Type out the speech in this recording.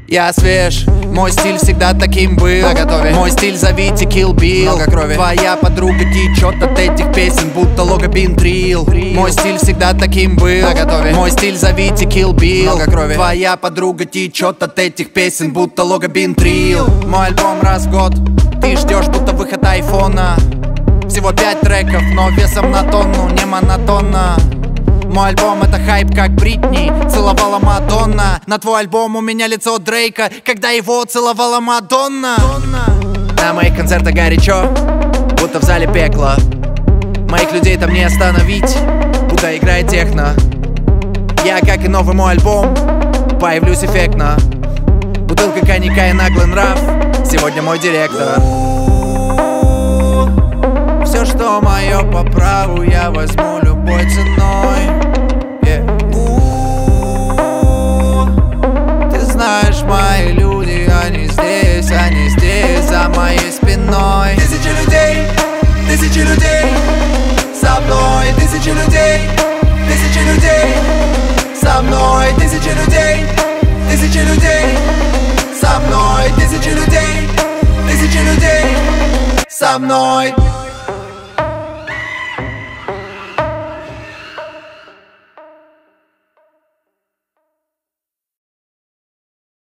Я свеж, мой стиль всегда таким был. Наготове. Мой стиль зовите Kill Bill. Много крови. Твоя подруга течет от этих песен, будто логобин трил. Мой стиль всегда таким был. Наготове. Мой стиль зовите Kill Bill. Много крови. Твоя подруга течет от этих песен, будто логобин трил. Мой альбом раз в год, ты ждешь будто выход айфона. Всего 5 треков, но весом на тонну, не монотонно. Мой альбом это хайп, как Бритни целовала Мадонна. На твой альбом у меня лицо Дрейка, когда его целовала Мадонна. На моих концертах горячо, будто в зале пекло. Моих людей там не остановить, будто играет техно. Я, как и новый мой альбом, появлюсь эффектно. Бутылка коньяка и наглый нрав, сегодня мой директор. Все, что мое по праву, я возьму любой ценой. Ты знаешь, мои люди, они здесь за моей спиной. Тысячи людей со мной, тысячи людей со мной, тысячи людей со мной, тысячи людей со мной.